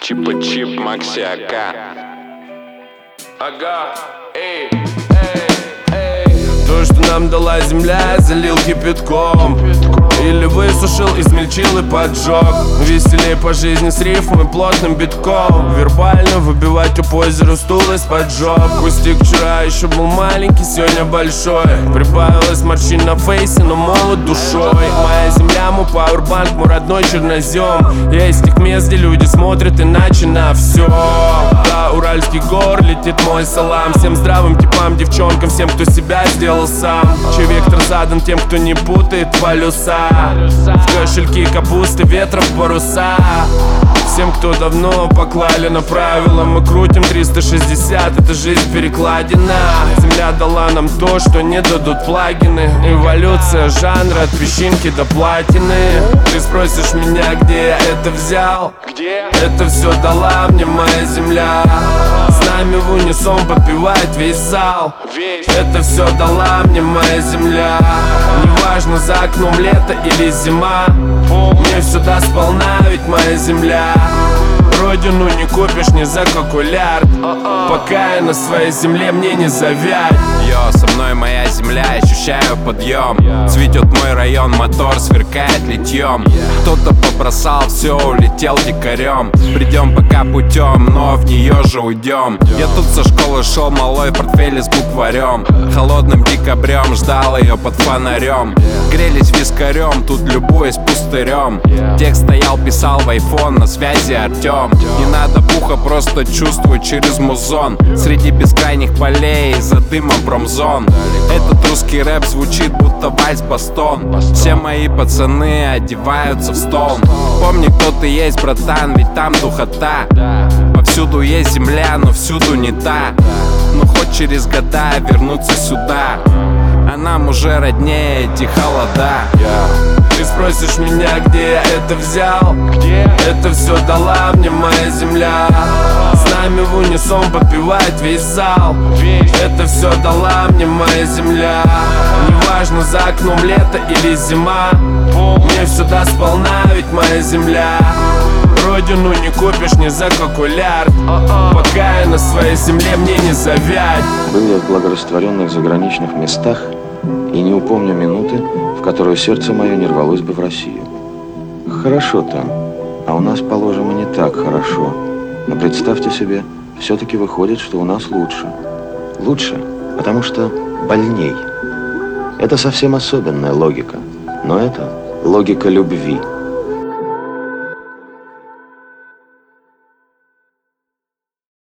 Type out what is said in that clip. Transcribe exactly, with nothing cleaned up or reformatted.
Чипа-чип, Макси Ака. Ага, эй, эй, эй. То, что нам дала земля, залил кипятком. Или высушил, измельчил и поджег. Веселей по жизни с рифмой плотным битком. Вербально выбивать об озеро стул из-под жоп. Кустик вчера еще был маленький, сегодня большой. Прибавилось морщин на фейсе, но молод душой. Моя земля, мой пауэрбанк, мой родной чернозем. Я из тех мест, где люди смотрят иначе на все. Да, уральский гор, летит мой салам. Всем здравым типам, девчонкам, всем, кто себя сделал сам. Чей вектор задан тем, кто не путает полюса. В кошельки капусты, ветром паруса. Всем, кто давно поклали на правила, мы крутим триста шестьдесят, это жизнь перекладина. Земля дала нам то, что не дадут плагины. Эволюция жанра от песчинки до платины. Ты спросишь меня, где я это взял? Где? Это все дала мне моя земля. С нами в унисон подпевает весь зал. Весь. Это все дала мне моя земля. Неважно, за окном лето или зима, мне все даст сполна, ведь моя земля. Родину не купишь ни за калькулярд. Пока я на своей земле, мне не завять. Йо, со мной моя земля, ощущаю подъем. Цветет мой район, мотор сверкает литьем. Кто-то побросал все, улетел дикарем. Придем пока путем, но в нее же уйдем. Я тут со школы шел малой, в портфеле с букварем. Холодным декабрем ждал ее под фонарем. Грелись вискарем, тут любуясь пустырем. Текст стоял, писал в айфон, на связи Артем. Не надо пуха, просто чувствуй через музон. Среди бескрайних полей, за дымом промзон. Этот русский рэп звучит, будто вальс-бастон. Все мои пацаны одеваются в стол. Помни, кто ты есть, братан, ведь там духота. Повсюду есть земля, но всюду не та. Но хоть через года вернуться сюда, а нам уже роднее эти холода. Ты спросишь меня, где я это взял? Где? Это все дала мне моя земля. С нами в унисон подпевает весь зал. Весь. Это все дала мне моя земля. Неважно, за окном лето или зима, мне все даст сполна, ведь моя земля. Родину не купишь ни за калькулярд. Пока я на своей земле, мне не завять. Был я в благорастворенных заграничных местах и не упомню минуты, в которую сердце мое не рвалось бы в Россию. Хорошо там, а у нас, положим, и не так хорошо. Но представьте себе, все-таки выходит, что у нас лучше. Лучше, потому что больней. Это совсем особенная логика, но это логика любви.